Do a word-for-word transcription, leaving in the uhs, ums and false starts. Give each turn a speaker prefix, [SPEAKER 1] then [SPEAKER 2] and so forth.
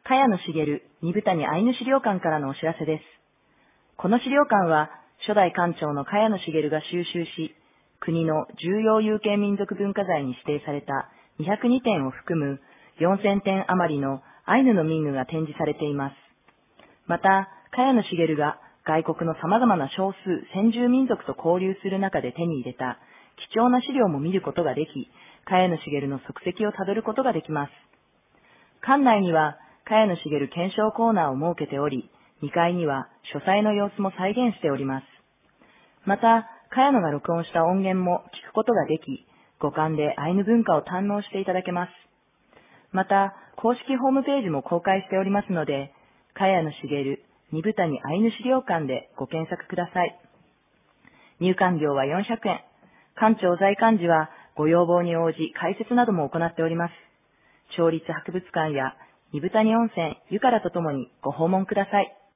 [SPEAKER 1] 茅野茂二部谷アイヌ資料館からのお知らせです。この資料館は、初代館長の茅野茂が収集し、国の重要有形民族文化財に指定されたにひゃくにてんを含むよんせんてん余りのアイヌの民具が展示されています。また、茅野茂が外国の様々な少数先住民族と交流する中で手に入れた貴重な資料も見ることができ、茅野茂の足跡をたどることができます。館内には、茅野茂検証コーナーを設けており、にかいには書斎の様子も再現しております。また、茅野が録音した音源も聞くことができ、五感でアイヌ文化を堪能していただけます。また、公式ホームページも公開しておりますので、茅野茂二部谷アイヌ資料館でご検索ください。入館料はよんひゃくえん。館長在館時はご要望に応じ解説なども行っております。町立博物館や二部谷温泉、湯からとともにご訪問ください。